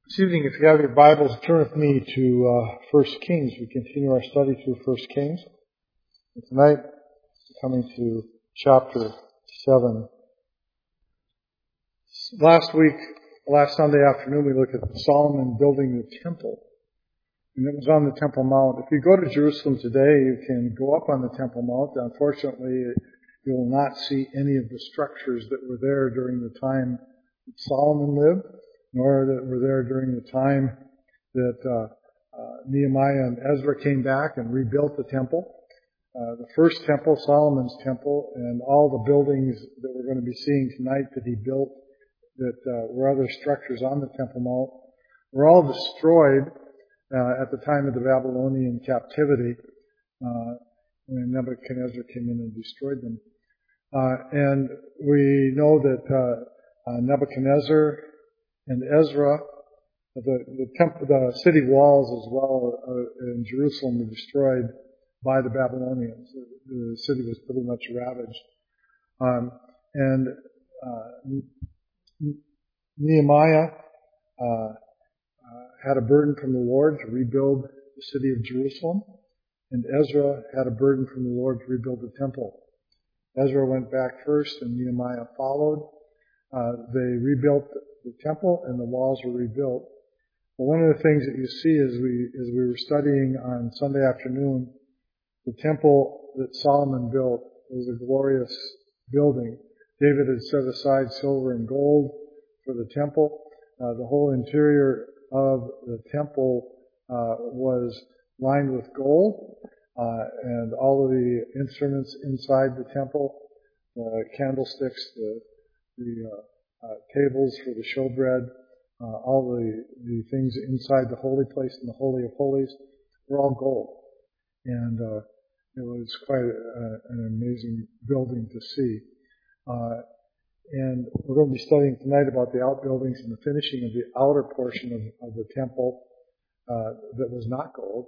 This evening, if you have your Bibles, turn with me to 1 Kings. We continue our study through 1 Kings. And tonight, we're coming to chapter 7. Last Sunday afternoon, we looked at Solomon building the temple. And it was on the Temple Mount. If you go to Jerusalem today, you can go up on the Temple Mount. Unfortunately, you will not see any of the structures that were there during the time that Solomon lived, nor that were there during the time that Nehemiah and Ezra came back and rebuilt the temple. The first temple, Solomon's temple, and all the buildings that we're going to be seeing tonight that he built that were other structures on the Temple Mount were all destroyed at the time of the Babylonian captivity when Nebuchadnezzar came in and destroyed them. And we know that Nebuchadnezzar and Ezra, the city walls as well in Jerusalem were destroyed by the Babylonians. The city was pretty much ravaged. And Nehemiah had a burden from the Lord to rebuild the city of Jerusalem, and Ezra had a burden from the Lord to rebuild the temple. Ezra went back first, and Nehemiah followed. They rebuilt the temple, and the walls were rebuilt. But one of the things that you see as we were studying on Sunday afternoon, the temple that Solomon built was a glorious building. David had set aside silver and gold for the temple. The whole interior of the temple was lined with gold, and all of the instruments inside the temple, the candlesticks, the tables for the showbread, all the things inside the holy place and the Holy of Holies were all gold. And it was quite an amazing building to see. And we're going to be studying tonight about the outbuildings and the finishing of the outer portion of the temple that was not gold.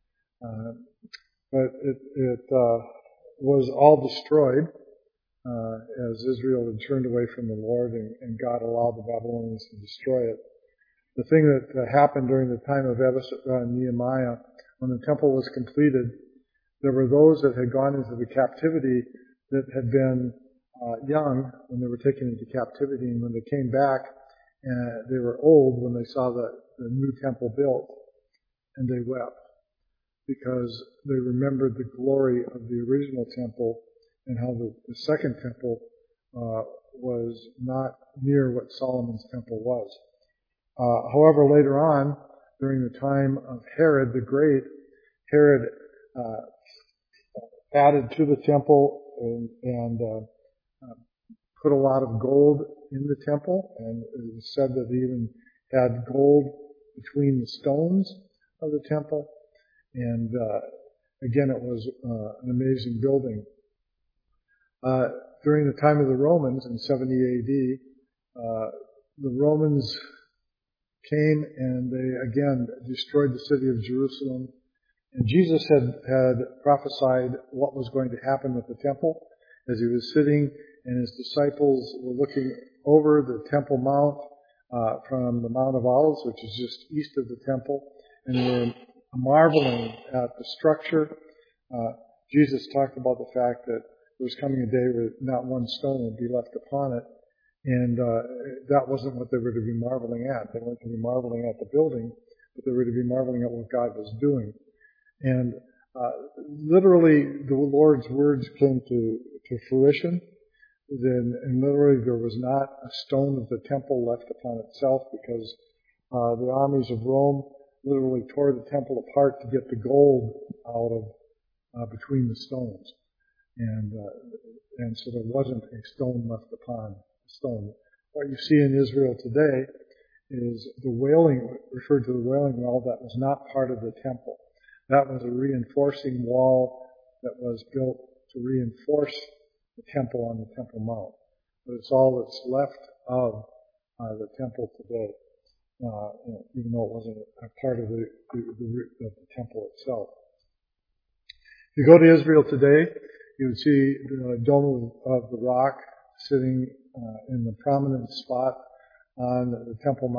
But it was all destroyed as Israel had turned away from the Lord and God allowed the Babylonians to destroy it. The thing that happened during the time of Nehemiah, when the temple was completed, there were those that had gone into the captivity that had been young when they were taken into captivity, and when they came back, they were old when they saw the new temple built, and they wept because they remembered the glory of the original temple and how the second temple was not near what Solomon's temple was. However, later on, during the time of Herod the Great, Herod added to the temple and put a lot of gold in the temple, and it was said that he even had gold between the stones of the temple. And again, it was an amazing building. During the time of the Romans in 70 AD, the Romans came and they again destroyed the city of Jerusalem. And Jesus had prophesied what was going to happen with the temple as he was sitting, and his disciples were looking over the Temple Mount from the Mount of Olives, which is just east of the temple, and they were marveling at the structure. Jesus talked about the fact that there was coming a day where not one stone would be left upon it, and that wasn't what they were to be marveling at. They weren't to be marveling at the building, but they were to be marveling at what God was doing. And literally, the Lord's words came to fruition. And literally, there was not a stone of the temple left upon itself, because the armies of Rome literally tore the temple apart to get the gold out of between the stones. And so there wasn't a stone left upon a stone. What you see in Israel today is the wailing, referred to the wailing wall, that was not part of the temple. That was a reinforcing wall that was built to reinforce the temple on the Temple Mount. But it's all that's left of the temple today, even though it wasn't a part of the temple itself. If you go to Israel today, you would see the Dome of the Rock sitting in the prominent spot on the Temple Mount.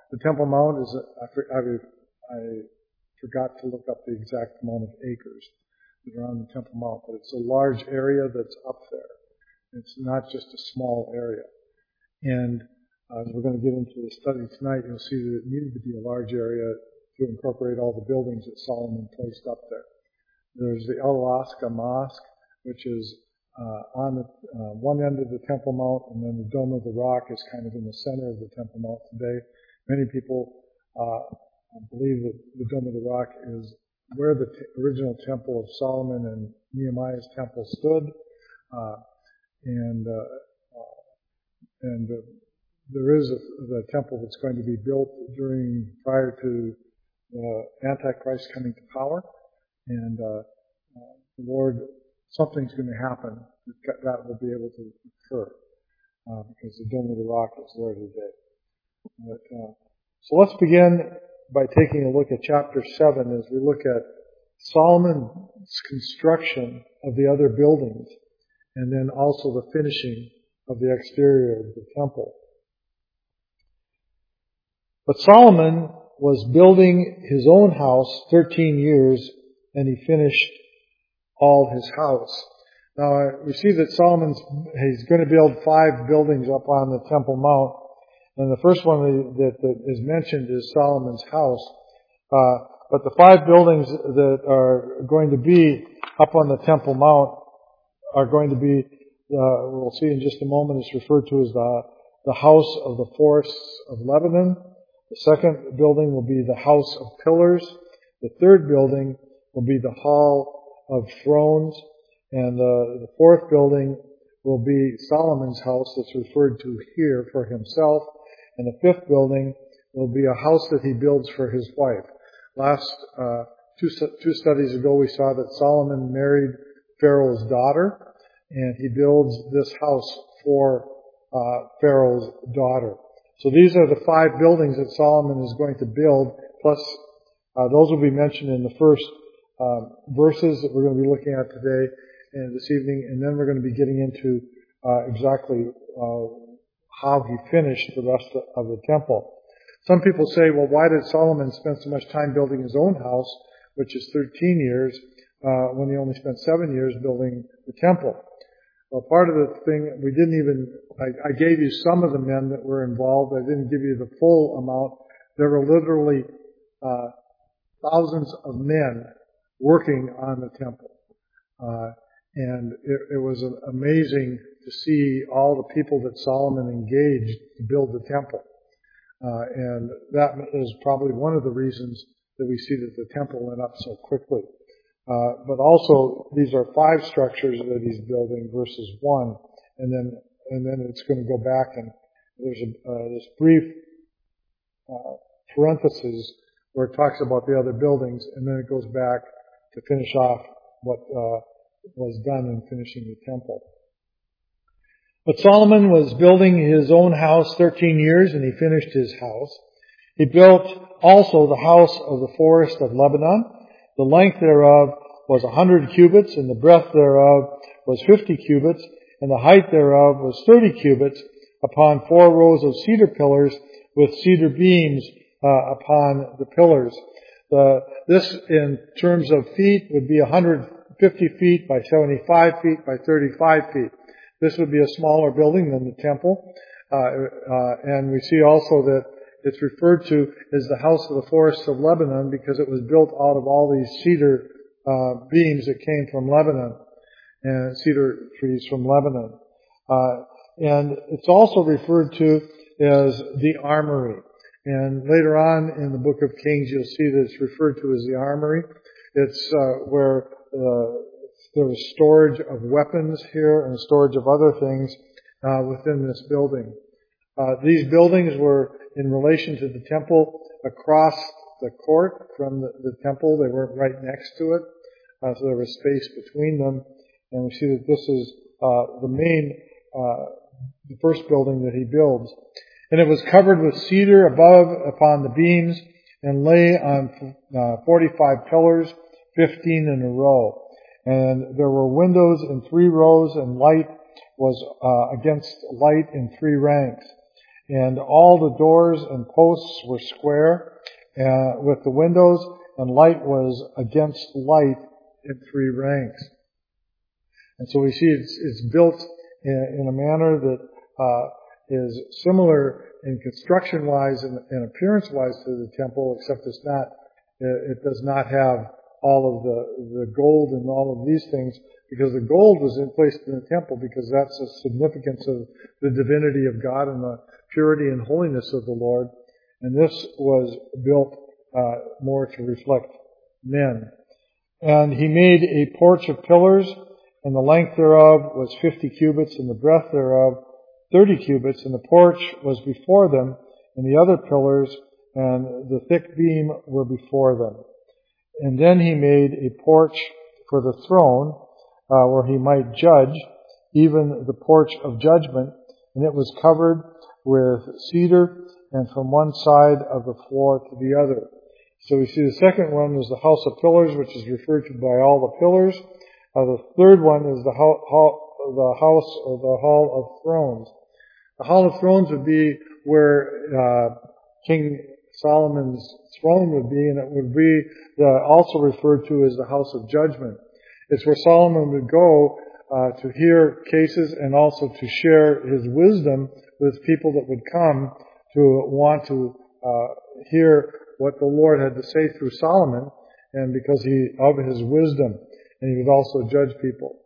The Temple Mount is, I forgot to look up the exact amount of acres that are on the Temple Mount, but it's a large area that's up there. It's not just a small area. And as we're going to get into the study tonight, you'll see that it needed to be a large area to incorporate all the buildings that Solomon placed up there. There's the Al-Aqsa Mosque, which is on the one end of the Temple Mount, and then the Dome of the Rock is kind of in the center of the Temple Mount today. Many people believe that the Dome of the Rock is where the original Temple of Solomon and Nehemiah's temple stood, and there is the temple that's going to be built prior to the Antichrist coming to power, and the Lord, something's going to happen that will be able to occur because the Dome of the Rock is there today. So let's begin by taking a look at chapter 7 as we look at Solomon's construction of the other buildings and then also the finishing of the exterior of the temple. But Solomon was building his own house 13 years, and he finished all his house. Now, we see that he's going to build 5 buildings up on the Temple Mount, and the first one that is mentioned is Solomon's house. But the 5 buildings that are going to be up on the Temple Mount are going to be, we'll see in just a moment, it's referred to as the house of the forests of Lebanon. The second building will be the House of Pillars. The third building will be the Hall of Thrones. And the fourth building will be Solomon's house that's referred to here for himself. And the fifth building will be a house that he builds for his wife. Last two studies ago, we saw that Solomon married Pharaoh's daughter, and he builds this house for Pharaoh's daughter. So these are the 5 buildings that Solomon is going to build, plus those will be mentioned in the first verses that we're going to be looking at today and this evening, and then we're going to be getting into exactly how he finished the rest of the temple. Some people say, well, why did Solomon spend so much time building his own house, which is 13 years, when he only spent 7 years building the temple? Well, part of the thing, I gave you some of the men that were involved. I didn't give you the full amount. There were literally thousands of men working on the temple. And it was amazing to see all the people that Solomon engaged to build the temple. And that is probably one of the reasons that we see that the temple went up so quickly. But also, these are 5 structures that he's building versus 1, and then it's going to go back, and there's this brief parenthesis where it talks about the other buildings, and then it goes back to finish off what was done in finishing the temple. But Solomon was building his own house 13 years, and he finished his house. He built also the house of the forest of Lebanon. The length thereof was 100 cubits, and the breadth thereof was 50 cubits, and the height thereof was 30 cubits, upon 4 rows of cedar pillars with cedar beams upon the pillars. This, in terms of feet, would be 150 feet by 75 feet by 35 feet. This would be a smaller building than the temple. And we see also that it's referred to as the house of the forests of Lebanon because it was built out of all these cedar beams that came from Lebanon, and cedar trees from Lebanon. And it's also referred to as the armory. And later on in the book of Kings, you'll see that it's referred to as the armory. It's where there was storage of weapons here and storage of other things within this building. These buildings were in relation to the temple across the court from the temple. They weren't right next to it, so there was space between them. And we see that this is the first building that he builds. And it was covered with cedar above upon the beams and lay on 45 pillars, 15 in a row. And there were windows in 3 rows, and light was against light in 3 ranks. And all the doors and posts were square, with the windows, and light was against light in 3 ranks. And so we see it's built in a manner that is similar in construction-wise and appearance-wise to the temple, except it does not have all of the gold and all of these things, because the gold was placed in the temple because that's the significance of the divinity of God and the purity and holiness of the Lord. And this was built more to reflect men. And he made a porch of pillars, and the length thereof was 50 cubits, and the breadth thereof 30 cubits, and the porch was before them, and the other pillars and the thick beam were before them. And then he made a porch for the throne, where he might judge, even the porch of judgment, and it was covered with cedar, and from one side of the floor to the other. So we see the second one is the house of pillars, which is referred to by all the pillars. The third one is the house or the hall of thrones. The hall of thrones would be where King Solomon's throne would be, and it would be also referred to as the house of judgment. It's where Solomon would go to hear cases and also to share his wisdom with people that would come to want to hear what the Lord had to say through Solomon, and because of his wisdom. And he would also judge people.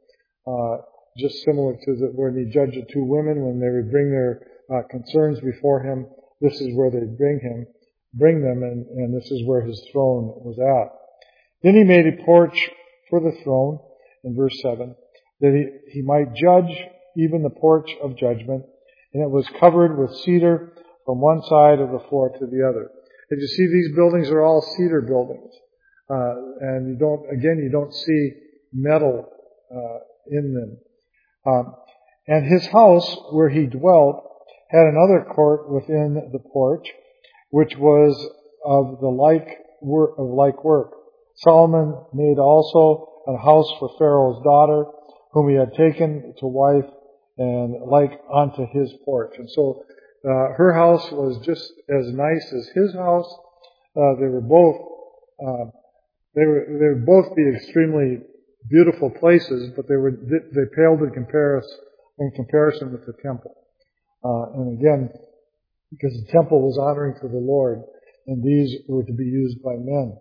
Just similar to when he judged the 2 women, when they would bring their concerns before him, this is where they'd bring them, and this is where his throne was at. Then he made a porch for the throne, in verse 7, that he might judge even the porch of judgment, and it was covered with cedar from one side of the floor to the other. As you see, these buildings are all cedar buildings. And you don't see metal in them. And his house, where he dwelt, had another court within the porch, which was of like work. Solomon made also a house for Pharaoh's daughter, whom he had taken to wife, and like unto his porch. And so her house was just as nice as his house. They would both be extremely beautiful places, but they paled in comparison with the temple. And again, because the temple was honoring to the Lord, and these were to be used by men.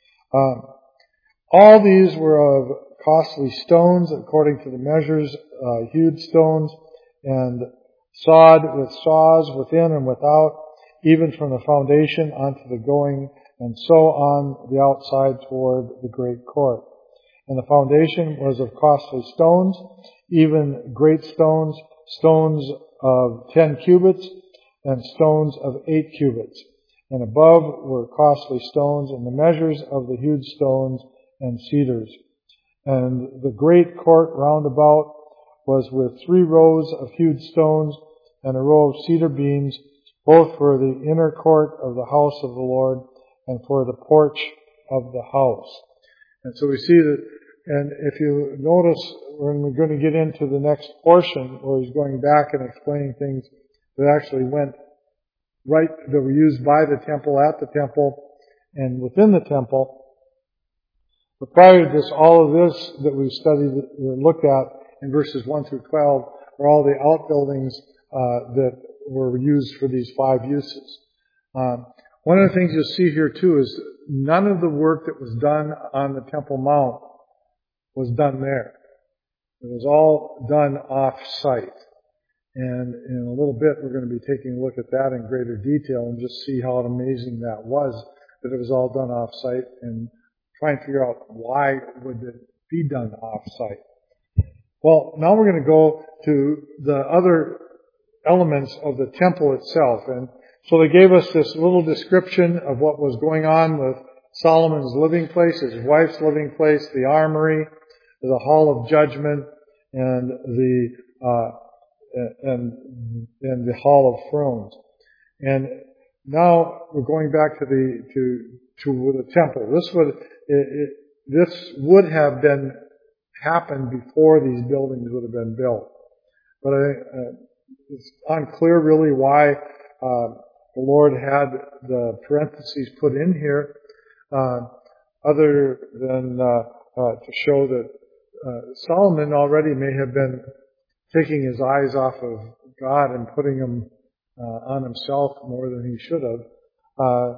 All these were of costly stones, according to the measures, hewed stones, and sawed with saws within and without, even from the foundation unto the going, and so on the outside toward the great court. And the foundation was of costly stones, even great stones, stones of 10 cubits, and stones of 8 cubits. And above were costly stones, and the measures of the hewed stones and cedars. And the great court round about was with 3 rows of hewed stones, and a row of cedar beams, both for the inner court of the house of the Lord, and for the porch of the house. And so we see that, and if you notice, when we're going to get into the next portion, where he's going back and explaining things that actually went right, that were used by the temple, at the temple, and within the temple. But prior to this, all of this that we've studied, looked at in verses 1 through 12, are all the outbuildings that were used for these 5 uses. One of the things you'll see here too is none of the work that was done on the Temple Mount was done there. It was all done off-site. And in a little bit, we're going to be taking a look at that in greater detail and just see how amazing that was, that it was all done off-site, and try and figure out why would it be done off-site. Well, now we're going to go to the other elements of the temple itself. And so they gave us this little description of what was going on with Solomon's living place, his wife's living place, the armory, the hall of judgment, and the hall of thrones. And now we're going back to the temple. This would have been happened before these buildings would have been built. But it's unclear really why the Lord had the parentheses put in here, other than to show that Solomon already may have been taking his eyes off of God and putting them on himself more than he should have.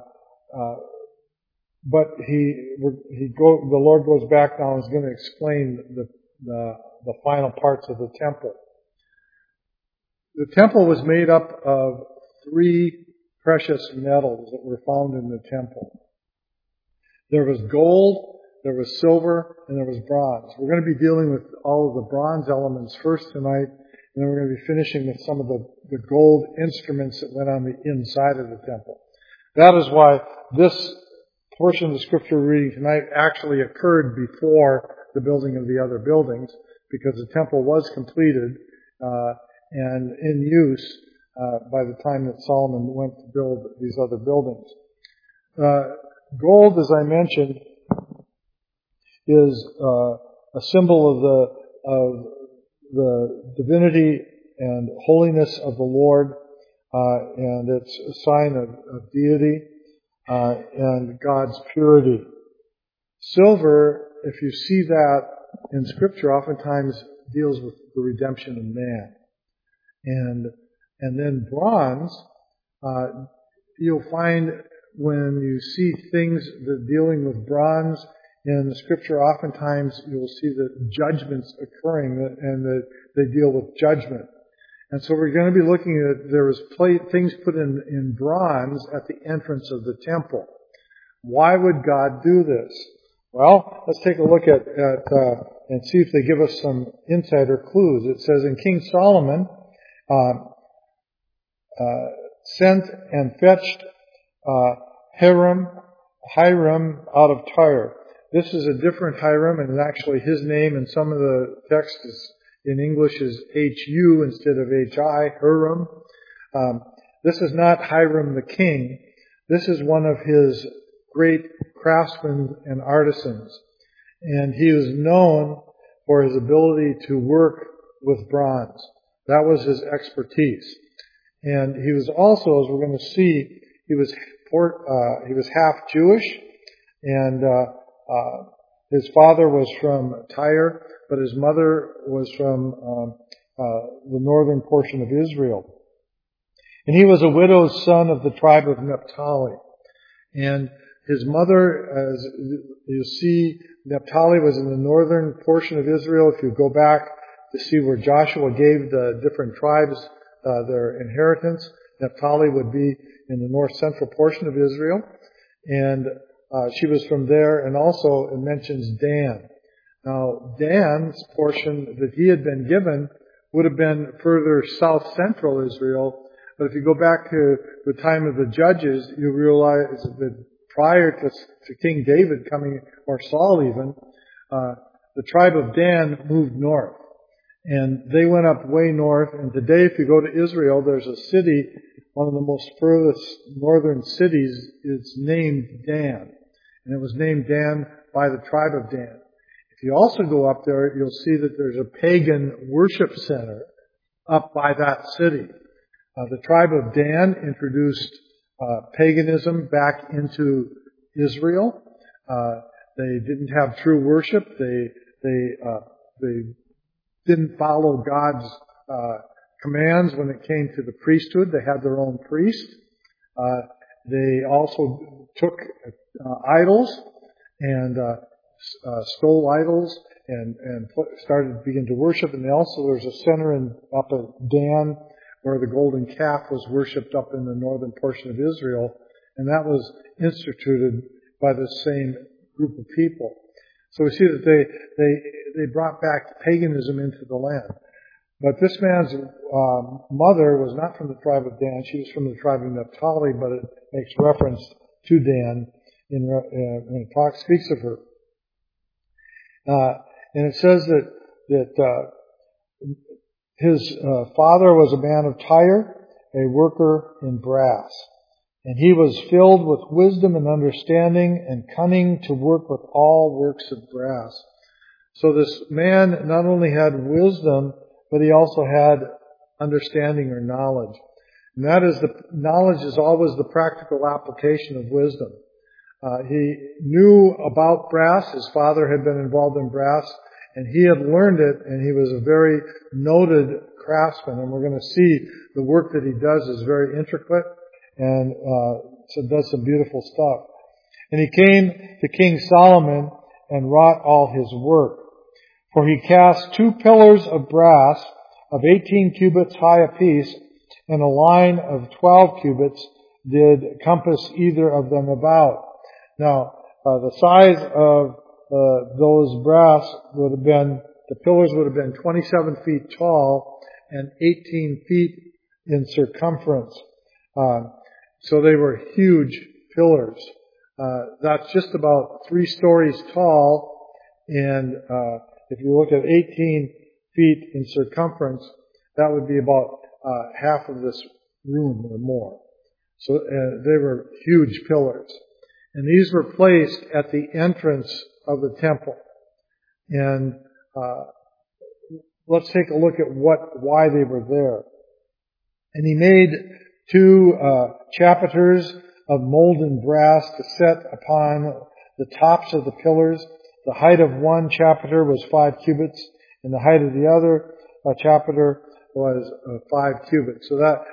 But the Lord goes back now and is going to explain the final parts of the temple. The temple was made up of 3 precious metals that were found in the temple. There was gold, there was silver, and there was bronze. We're going to be dealing with all of the bronze elements first tonight, and then we're going to be finishing with some of the gold instruments that went on the inside of the temple. That is why this portion of the scripture we're reading tonight actually occurred before the building of the other buildings, because the temple was completed and in use by the time that Solomon went to build these other buildings. Gold, as I mentioned, is a symbol of the divinity and holiness of the Lord, and it's a sign of deity and God's purity. Silver, if you see that in Scripture, oftentimes deals with the redemption of man. And then bronze, you'll find when you see things that dealing with bronze in the Scripture, oftentimes you'll see the judgments occurring and that they deal with judgment. And so we're going to be looking at, there was things put in bronze at the entrance of the temple. Why would God do this? Well, let's take a look at and see if they give us some insight or clues. It says, and King Solomon sent and fetched Hiram out of Tyre. This is a different Hiram, and actually his name in some of the text in English is H-U instead of H-I, Hiram. This is not Hiram the king. This is one of his great craftsmen and artisans. And he was known for his ability to work with bronze. That was his expertise. And he was also, as we're going to see, he was half Jewish, and his father was from Tyre, but his mother was from the northern portion of Israel. And he was a widow's son of the tribe of Naphtali. And his mother, as you see, Naphtali was in the northern portion of Israel. If you go back to see where Joshua gave the different tribes their inheritance, Naphtali would be in the north central portion of Israel. And she was from there, and also it mentions Dan. Now, Dan's portion that he had been given would have been further south central Israel. But if you go back to the time of the judges, you realize that prior to King David coming, or Saul even, the tribe of Dan moved north. And they went up way north. And today, if you go to Israel, there's a city, one of the most furthest northern cities, it's named Dan. And it was named Dan by the tribe of Dan. If you also go up there, you'll see that there's a pagan worship center up by that city. The tribe of Dan introduced paganism back into Israel. They didn't have true worship. They didn't follow God's commands when it came to the priesthood. They had their own priest. They also took idols and stole idols and began to worship. And there's a center up at Dan where the golden calf was worshipped up in the northern portion of Israel, and that was instituted by the same group of people. So we see that they brought back paganism into the land. But this man's mother was not from the tribe of Dan. She was from the tribe of Naphtali, but it makes reference to Dan when it speaks of her. And it says that his father was a man of Tyre, a worker in brass. And he was filled with wisdom and understanding and cunning to work with all works of brass. So this man not only had wisdom, but he also had understanding or knowledge. And that is knowledge is always the practical application of wisdom. He knew about brass. His father had been involved in brass, and he had learned it, and he was a very noted craftsman. And we're going to see the work that he does is very intricate, and so does some beautiful stuff. And he came to King Solomon and wrought all his work. For he cast 2 pillars of brass of 18 cubits high apiece, and a line of 12 cubits did compass either of them about. Now, the size of those brass would have been, the pillars would have been 27 feet tall and 18 feet in circumference. So they were huge pillars. That's just about 3 stories tall, and if you look at 18 feet in circumference, that would be about half of this room or more. So they were huge pillars. And these were placed at the entrance of the temple. And let's take a look at why they were there. And he made 2 chapiters of molten brass to set upon the tops of the pillars. The height of one chapiter was 5 cubits, and the height of the other chapiter was 5 cubits. So that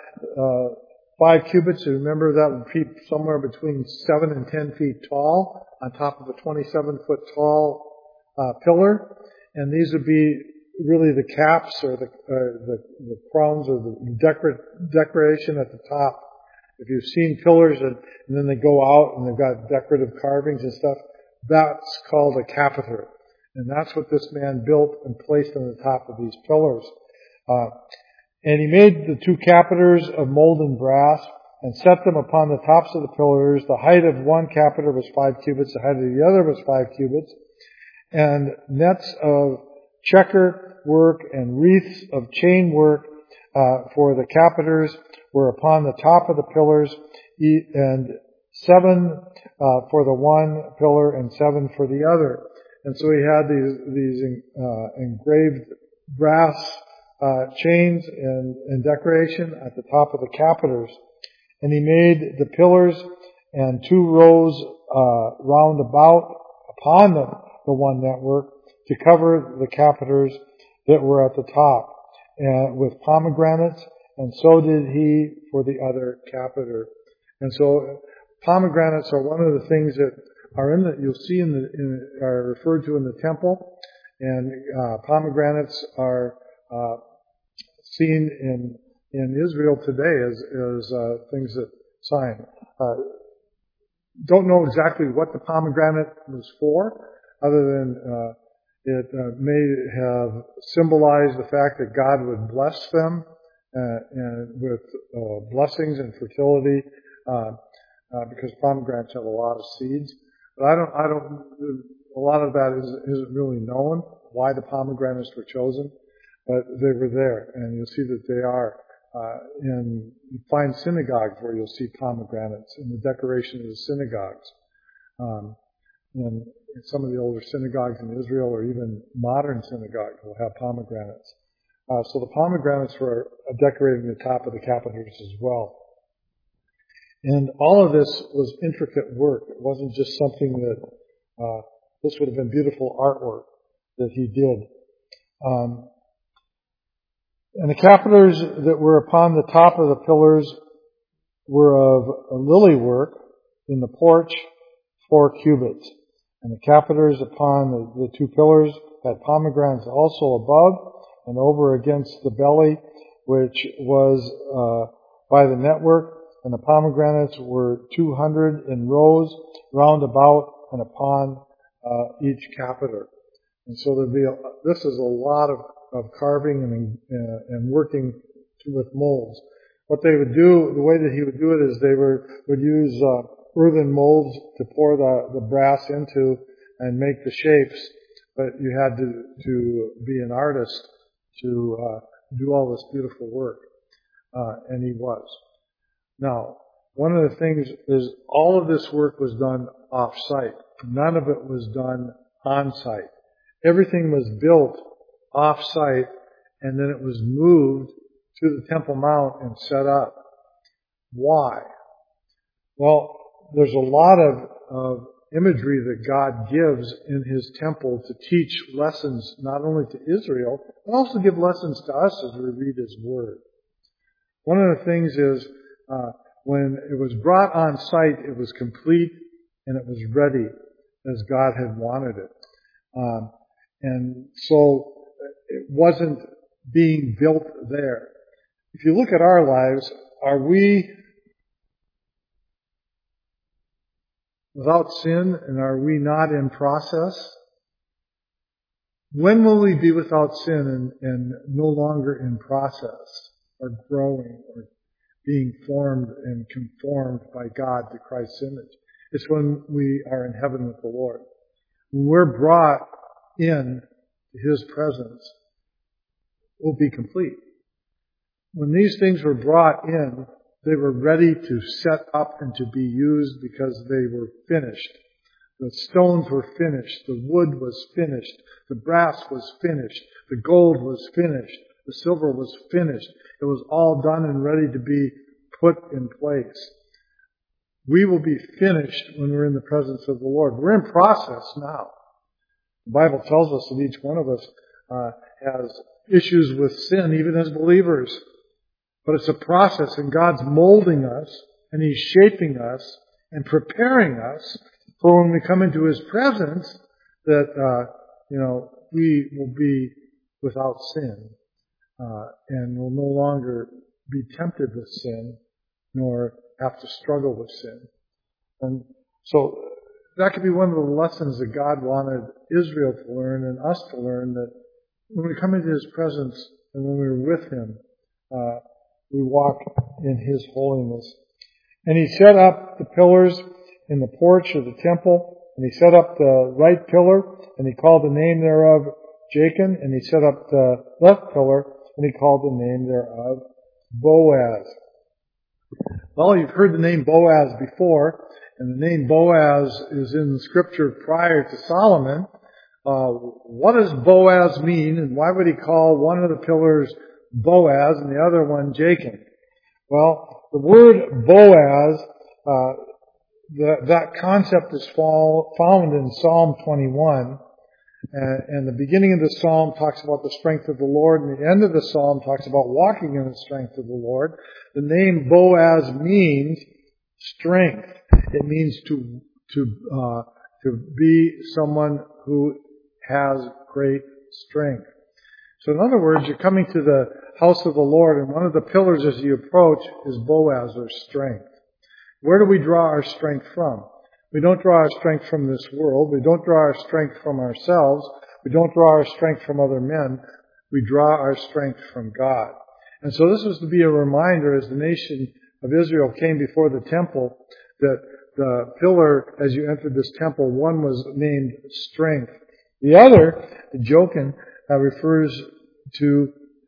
5 cubits, you remember, that would be somewhere between 7 and 10 feet tall on top of a 27-foot tall pillar. And these would be really the caps or the crowns or the decoration at the top. If you've seen pillars and then they go out and they've got decorative carvings and stuff, that's called a capiter. And that's what this man built and placed on the top of these pillars. And he made the 2 capiters of molten brass and set them upon the tops of the pillars. The height of one capiter was 5 cubits. The height of the other was 5 cubits. And nets of checker work and wreaths of chain work for the capiters were upon the top of the pillars, and 7 for the one pillar and 7 for the other. And so he had these engraved brass chains and decoration at the top of the capiters. And he made the pillars and 2 rows round about upon the one network to cover the capiters that were at the top with pomegranates, and so did he for the other capiter. And so pomegranates are one of the things that are you'll see are referred to in the temple, and pomegranates are seen in Israel today as things that sign. Don't know exactly what the pomegranate was for, other than it may have symbolized the fact that God would bless them and with blessings and fertility, because pomegranates have a lot of seeds. But a lot of that isn't really known why the pomegranates were chosen, but they were there, and you'll see that they are. You find synagogues where you'll see pomegranates in the decoration of the synagogues. And some of the older synagogues in Israel, or even modern synagogues, will have pomegranates. So the pomegranates were decorating the top of the capiters as well. And all of this was intricate work. It wasn't just something that, this would have been beautiful artwork that he did. And the capiters that were upon the top of the pillars were of lily work in the porch, 4 cubits. And the capiters upon the 2 pillars had pomegranates also above and over against the belly, which was by the network. And the pomegranates were 200 in rows round about and upon each capiter. And so this is a lot of carving and working with molds. What they would do, the way that he would do it is they would use earthen molds to pour the brass into and make the shapes, but you had to be an artist to do all this beautiful work, and he was. Now, one of the things is all of this work was done off-site. None of it was done on-site. Everything was built off-site, and then it was moved to the Temple Mount and set up. Why? Well, there's a lot of imagery that God gives in His temple to teach lessons not only to Israel, but also give lessons to us as we read His Word. One of the things is, when it was brought on site, it was complete and it was ready as God had wanted it. And so it wasn't being built there. If you look at our lives, are we without sin, and are we not in process? When will we be without sin and no longer in process, or growing, or being formed and conformed by God to Christ's image? It's when we are in heaven with the Lord. When we're brought in to His presence, we'll be complete. When these things were brought in, they were ready to set up and to be used because they were finished. The stones were finished. The wood was finished. The brass was finished. The gold was finished. The silver was finished. It was all done and ready to be put in place. We will be finished when we're in the presence of the Lord. We're in process now. The Bible tells us that each one of us has issues with sin, even as believers. But it's a process, and God's molding us, and He's shaping us, and preparing us for when we come into His presence, that, we will be without sin, and will no longer be tempted with sin, nor have to struggle with sin. And so, that could be one of the lessons that God wanted Israel to learn, and us to learn, that when we come into His presence, and when we're with Him, we walk in His holiness. And He set up the pillars in the porch of the temple, and He set up the right pillar, and He called the name thereof Jachin, and He set up the left pillar, and He called the name thereof Boaz. Well, you've heard the name Boaz before, and the name Boaz is in Scripture prior to Solomon. What does Boaz mean, and why would He call one of the pillars Boaz and the other one Jachin? Well, the word Boaz, that concept is found in Psalm 21. And the beginning of the psalm talks about the strength of the Lord, and the end of the psalm talks about walking in the strength of the Lord. The name Boaz means strength. It means to be someone who has great strength. So in other words, you're coming to the house of the Lord, and one of the pillars as you approach is Boaz, or strength. Where do we draw our strength from? We don't draw our strength from this world. We don't draw our strength from ourselves. We don't draw our strength from other men. We draw our strength from God. And so this was to be a reminder as the nation of Israel came before the temple, that the pillar, as you entered this temple, one was named strength. The other, the Jachin, refers to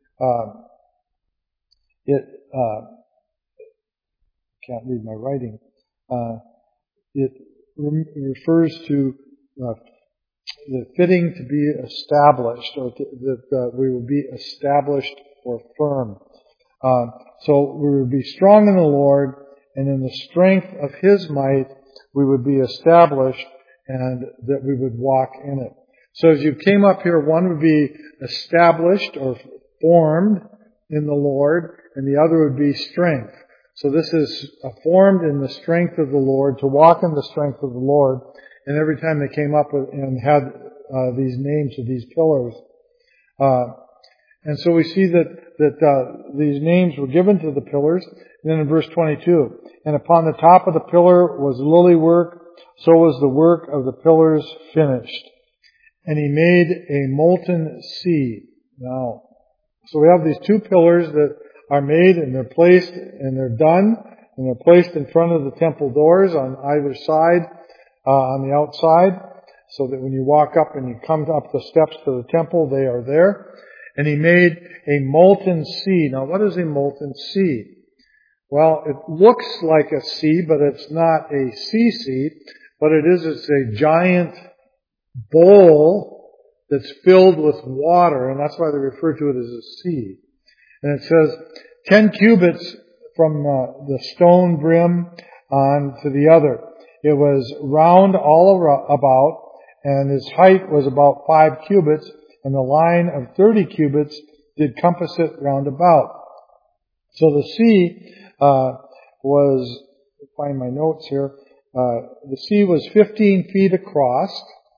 can't read my writing. It refers to the fitting to be established, or that we will be established or firm. So we would be strong in the Lord, and in the strength of His might we would be established, and that we would walk in it. So as you came up here, one would be established or formed in the Lord, and the other would be strength. So this is formed in the strength of the Lord, to walk in the strength of the Lord. And every time they came up and had these names of these pillars. And so we see that these names were given to the pillars. And then in verse 22, and upon the top of the pillar was lily work, so was the work of the pillars finished. And He made a molten sea. Now, so we have these two pillars that are made, and they're placed, and they're done, and they're placed in front of the temple doors on either side, on the outside, so that when you walk up and you come up the steps to the temple, they are there. And He made a molten sea. Now, what is a molten sea? Well, it looks like a sea, but it's not a sea. What it is, it's a giant bowl that's filled with water, and that's why they refer to it as a sea. And it says 10 cubits from the stone brim on to the other. It was round all about, and its height was about 5 cubits, and the line of 30 cubits did compass it round about. So the sea was, find my notes here, the sea was 15 feet across.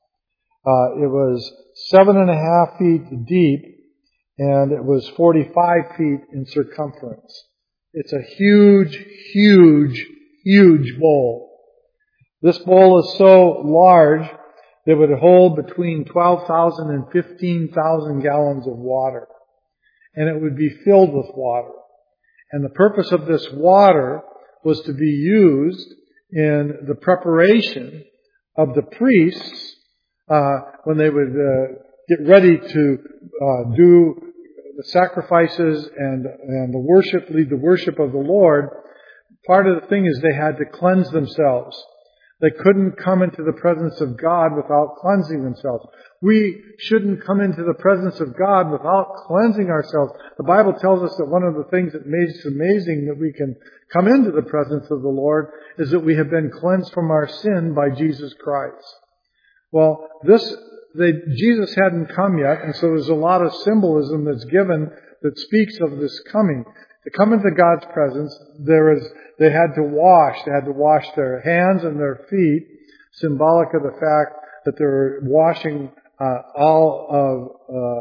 It was 7.5 feet deep, and it was 45 feet in circumference. It's a huge, huge, huge bowl. This bowl is so large that it would hold between 12,000 and 15,000 gallons of water. And it would be filled with water. And the purpose of this water was to be used in the preparation of the priests when they would get ready to do the sacrifices and the worship, lead the worship of the Lord. Part of the thing is they had to cleanse themselves. They couldn't come into the presence of God without cleansing themselves. We shouldn't come into the presence of God without cleansing ourselves. The Bible tells us that one of the things that makes it amazing that we can come into the presence of the Lord is that we have been cleansed from our sin by Jesus Christ. Well, Jesus hadn't come yet, and so there's a lot of symbolism that's given that speaks of this coming. To come into God's presence, they had to wash their hands and their feet, symbolic of the fact that they were washing all of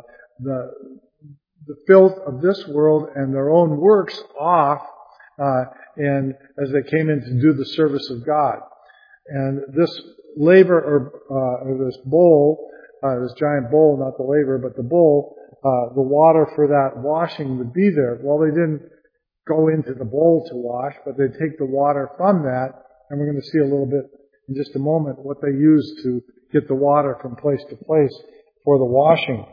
the filth of this world and their own works off, and as they came in to do the service of God. And this laver or this bowl, this giant bowl, not the laver, but the bowl, the water for that washing would be there. Well, they didn't go into the bowl to wash, but they take the water from that, and we're going to see a little bit in just a moment what they used to get the water from place to place for the washing.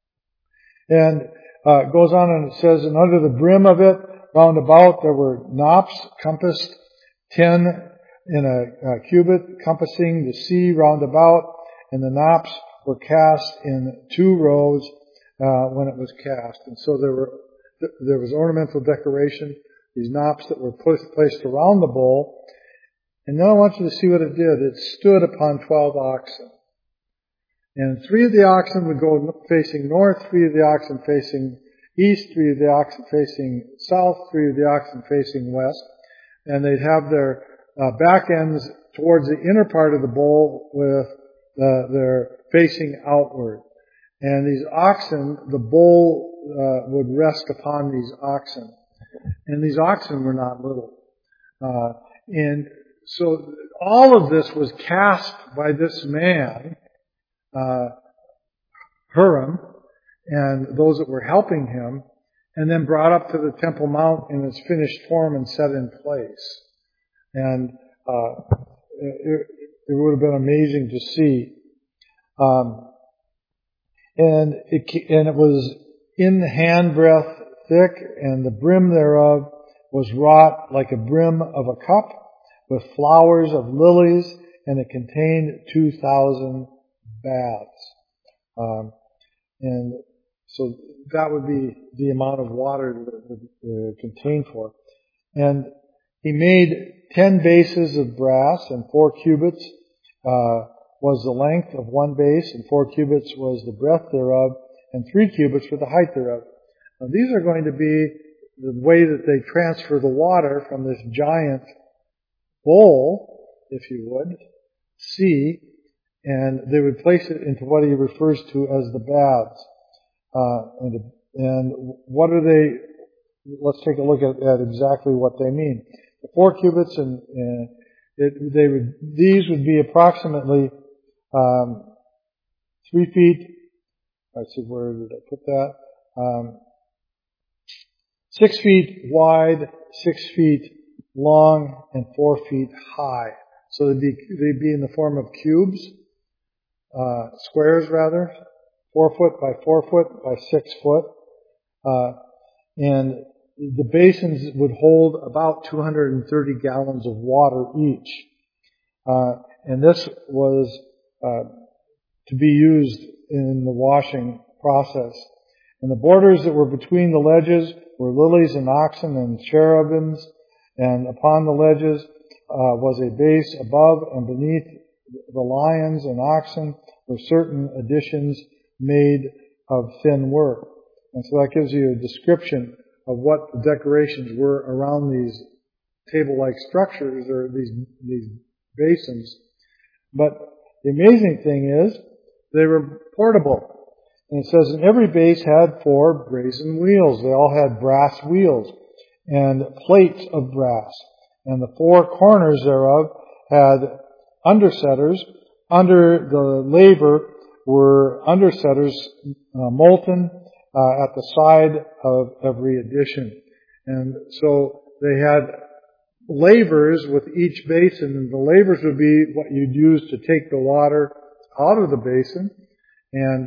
And it goes on and it says, and under the brim of it, round about, there were knops compassed 10 in a cubit, compassing the sea round about, and the knops were cast in 2 rows when it was cast. And so there was ornamental decoration, these knops that were placed around the bowl. And now I want you to see what it did. It stood upon 12 oxen. And 3 of the oxen would go facing north, 3 of the oxen facing east, 3 of the oxen facing south, 3 of the oxen facing west. And they'd have their back ends towards the inner part of the bowl with their facing outward. And these oxen, the bowl would rest upon these oxen. And these oxen were not little. And so all of this was cast by this man, Huram, and those that were helping him, and then brought up to the Temple Mount in its finished form and set in place. And it would have been amazing to see. And it was in the handbreadth thick, and the brim thereof was wrought like a brim of a cup, with flowers of lilies, and it contained 2,000 baths. And so that would be the amount of water that it would contain for. And he made 10 bases of brass, and 4 cubits was the length of one base, and 4 cubits was the breadth thereof, and 3 cubits for the height thereof. Now these are going to be the way that they transfer the water from this giant bowl, if you would, sea, and they would place it into what he refers to as the baths. And what are they? Let's take a look at exactly what they mean. The 4 cubits, these would be approximately 3 feet. Let's see, where did I put that? 6 feet wide, 6 feet long, and 4 feet high. So they'd be in the form of cubes, squares rather, 4 foot by 4 foot by 6 foot, and the basins would hold about 230 gallons of water each. And this was to be used in the washing process. And the borders that were between the ledges were lilies and oxen and cherubims, and upon the ledges was a base above, and beneath the lions and oxen were certain additions made of thin work. And so that gives you a description of what the decorations were around these table-like structures, or these basins. But the amazing thing is, they were portable. And it says, and every base had 4 brazen wheels. They all had brass wheels and plates of brass. And the 4 corners thereof had undersetters. Under the laver were undersetters molten at the side of every addition. And so they had lavers with each basin, and the lavers would be what you'd use to take the water out of the basin and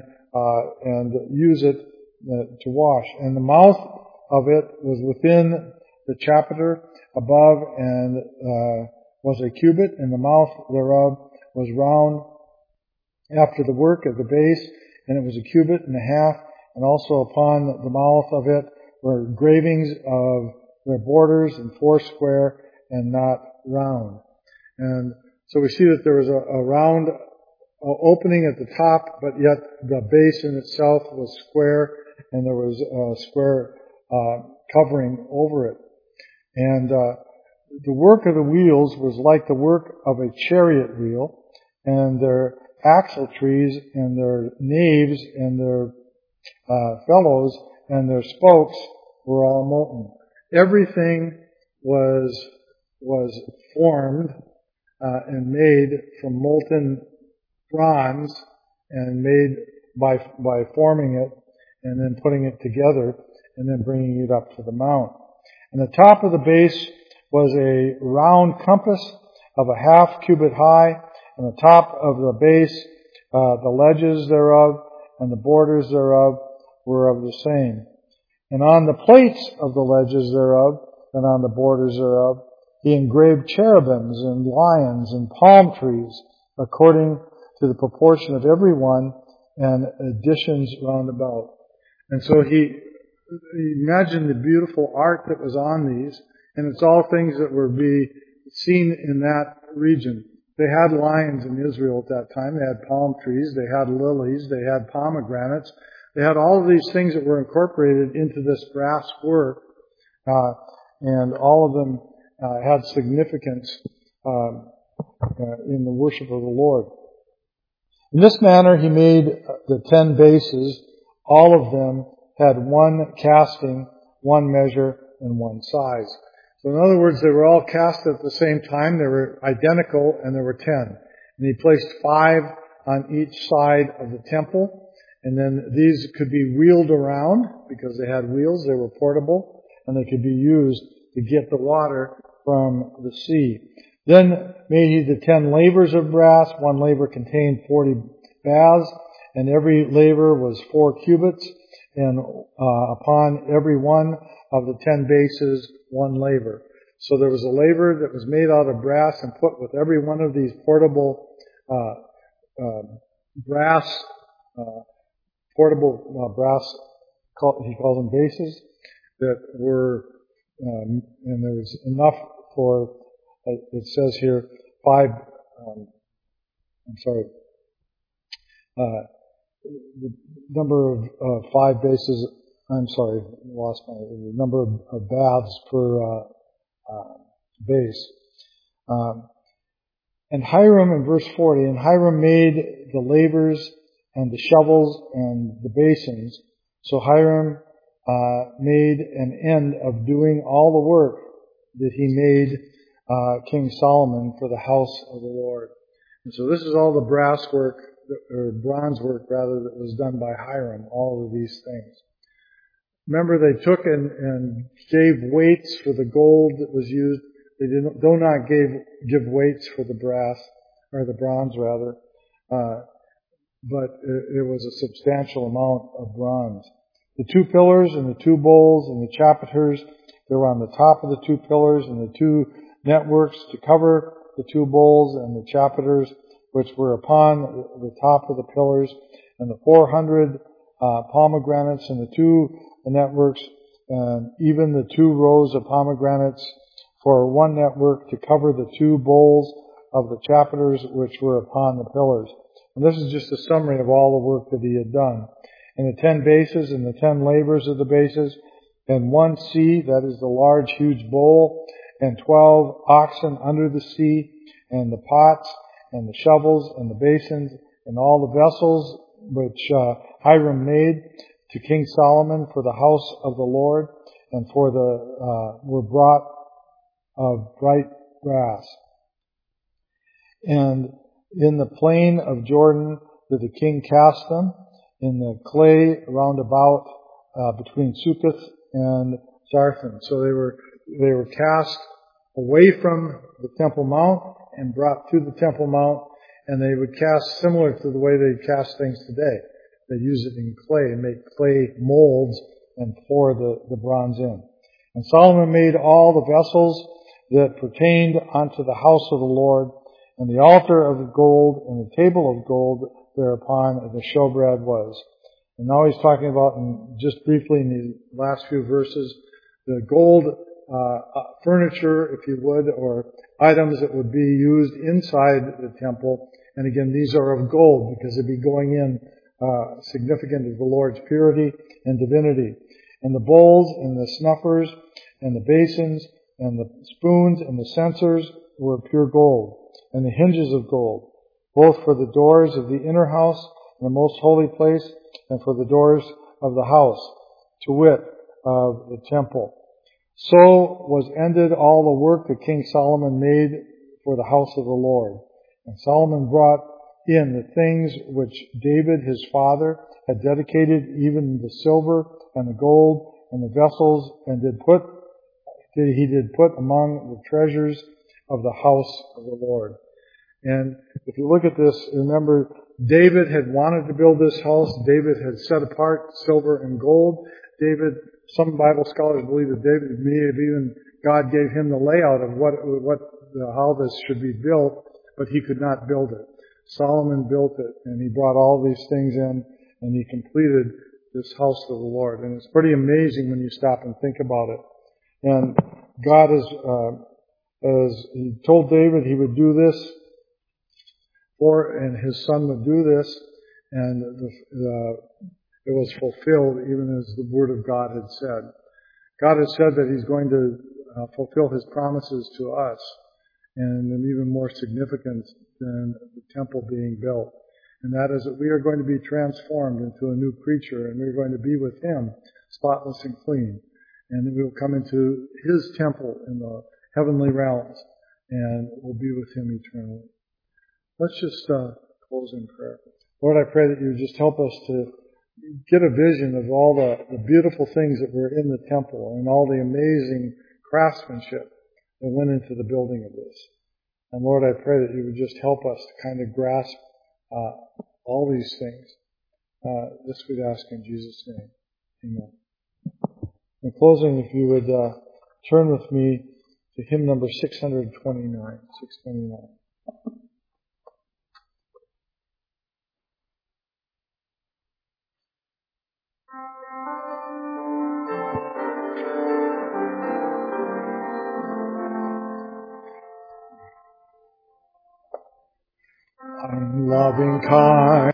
use it to wash. And the mouth of it was within the chapiter above, and was a cubit, and the mouth thereof was round after the work of the base, and it was a cubit and a half. And also upon the mouth of it were gravings of their borders, and 4 square and not round. And so we see that there was a round opening at the top, but yet the basin itself was square, and there was a square covering over it. And the work of the wheels was like the work of a chariot wheel, and their axle trees and their naves and their felloes and their spokes were all molten. Everything was formed and made from molten bronze, and made by forming it and then putting it together and then bringing it up to the mount. And the top of the base was a round compass of a half cubit high, and the top of the base, the ledges thereof and the borders thereof were of the same. And on the plates of the ledges thereof and on the borders thereof, he engraved cherubims and lions and palm trees according to the proportion of every one, and additions round about. And so he imagined the beautiful art that was on these, and it's all things that were be seen in that region. They had lions in Israel at that time. They had palm trees. They had lilies. They had pomegranates. They had all of these things that were incorporated into this brass work, and all of them had significance in the worship of the Lord. In this manner he made the 10 bases. All of them had one casting, one measure, and one size. So in other words, they were all cast at the same time. They were identical, and there were 10. And he placed 5 on each side of the temple. And then these could be wheeled around because they had wheels. They were portable, and they could be used to get the water from the sea. Then made he the 10 lavers of brass. One laver contained 40 baths, and every laver was 4 cubits, and upon every one of the 10 bases, 1 laver. So there was a laver that was made out of brass and put with every one of these portable brass, he calls them bases, that were, and there was enough for, it says here, 5, the number of 5 bases, the number of baths per base. And Hiram, in verse 40, and Hiram made the lavers and the shovels and the basins. So Hiram made an end of doing all the work that he made King Solomon for the house of the Lord. And so this is all the brass work, or bronze work rather, that was done by Hiram, all of these things. Remember, they took and gave weights for the gold that was used. They do not give weights for the brass, or the bronze rather, but it was a substantial amount of bronze. The 2 pillars and the 2 bowls and the chapiters, they were on the top of the 2 pillars, and the 2 networks to cover the 2 bowls and the chapiters, which were upon the top of the pillars, and the 400 pomegranates and the 2 networks, even the 2 rows of pomegranates for 1 network to cover the 2 bowls of the chapiters which were upon the pillars. And this is just a summary of all the work that he had done. And the 10 bases and the 10 lavers of the bases, and 1 sea, that is the large, huge bowl, and 12 oxen under the sea, and the pots, and the shovels, and the basins, and all the vessels which Hiram made to King Solomon for the house of the Lord, and for were brought of bright brass. And in the plain of Jordan did the king cast them, in the clay round about between Succoth and Zarthan. So they were cast away from the Temple Mount and brought to the Temple Mount, and they would cast similar to the way they cast things today. They use it in clay and make clay molds and pour the bronze in. And Solomon made all the vessels that pertained unto the house of the Lord, and the altar of gold and the table of gold thereupon the showbread was. And now he's talking about, and just briefly in the last few verses, the gold furniture, if you would, or items that would be used inside the temple. And again, these are of gold because they'd be going in significant of the Lord's purity and divinity. And the bowls and the snuffers and the basins and the spoons and the censers were pure gold, and the hinges of gold, both for the doors of the inner house and the most holy place, and for the doors of the house, to wit, of the temple. So was ended all the work that King Solomon made for the house of the Lord. And Solomon brought in the things which David his father had dedicated, even the silver and the gold and the vessels, and he did put among the treasures of the house of the Lord. And if you look at this, remember, David had wanted to build this house. David had set apart silver and gold. Some Bible scholars believe that David may have even, God gave him the layout of how this should be built, but he could not build it. Solomon built it, and he brought all these things in, and he completed this house of the Lord. And it's pretty amazing when you stop and think about it. And God as he told David he would do this, and his son would do this, and it was fulfilled even as the Word of God had said. God has said that he's going to fulfill his promises to us, and even more significant than the temple being built. And that is that we are going to be transformed into a new creature, and we're going to be with him, spotless and clean. And then we will come into his temple in the heavenly realms, and we'll be with him eternally. Let's just close in prayer. Lord, I pray that you would just help us to get a vision of all the beautiful things that were in the temple and all the amazing craftsmanship that went into the building of this. And Lord, I pray that you would just help us to kind of grasp all these things. This we'd ask in Jesus' name. Amen. In closing, if you would turn with me to hymn number 629. 629. Loving kind.